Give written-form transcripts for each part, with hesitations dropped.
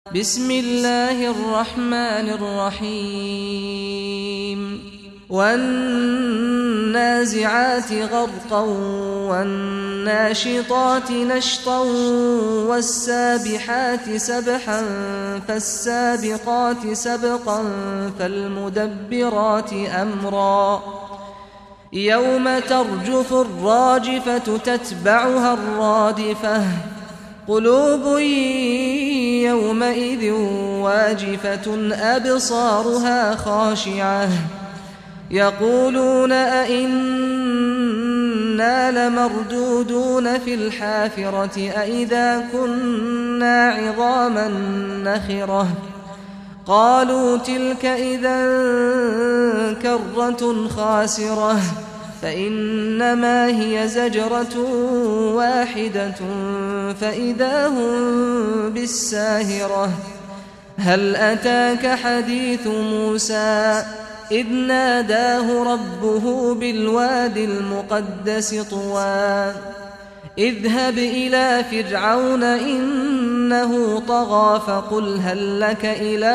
بسم الله الرحمن الرحيم والنازعات غرقا والناشطات نشطا والسابحات سبحا فالسابقات سبقا فالمدبرات أمرا يوم ترجف الراجفة تتبعها الرادفة قلوب يومئذ واجفة أبصارها خاشعة يقولون أئنا لمردودون في الحافرة أئذا كنا عظاما نخرة قالوا تلك إذا كرة خاسرة فإنما هي زجرة واحدة فإذا هم بالساهرة هل أتاك حديث موسى إذ ناداه ربه بالواد المقدس طوى اذهب إلى فرعون إنه طغى فقل هل لك إلى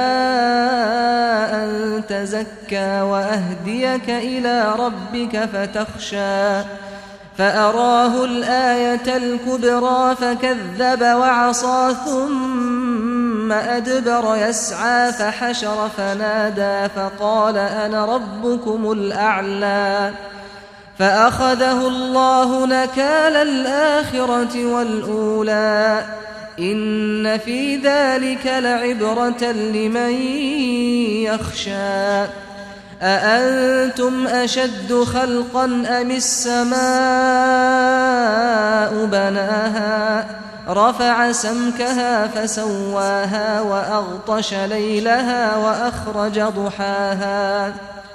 أن تزكى وأهديك إلى ربك فتخشى فأراه الآية الكبرى فكذب وعصى ثم أدبر يسعى فحشر فنادى فقال أنا ربكم الأعلى فأخذه الله نكال الآخرة والأولى إن في ذلك لعبرة لمن يخشى أأنتم أشد خلقا أم السماء بناها رفع سمكها فسواها وأغطش ليلها وأخرج ضحاها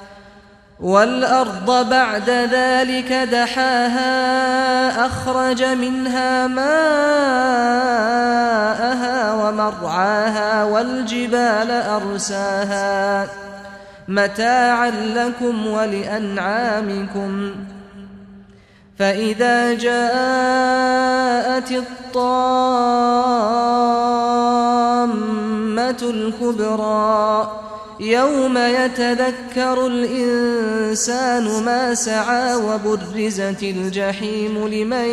والأرض بعد ذلك دحاها أخرج منها ماءها ومرعاها والجبال أرساها متاعا لكم ولأنعامكم فإذا جاءت الطامة الكبرى يوم يتذكر الإنسان ما سعى وبرزت الجحيم لمن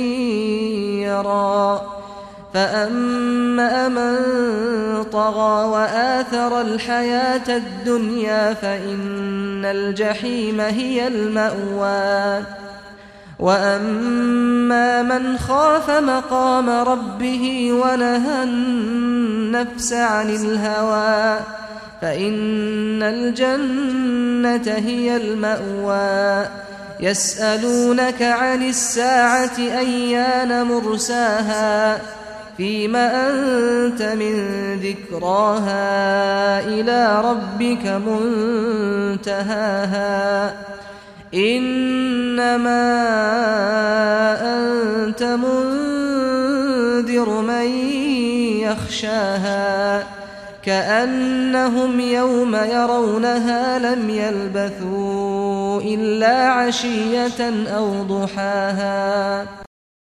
يرى فأما من طغى وآثر الحياة الدنيا فإن الجحيم هي المأوى وأما من خاف مقام ربه ونهى النفس عن الهوى فإن الجنة هي المأوى يسألونك عن الساعة أيان مرساها فيم أنت من ذكراها إلى ربك منتهاها إنما أنت منذر من يخشاها كأنهم يوم يرونها لم يلبثوا إلا عشية أو ضحاها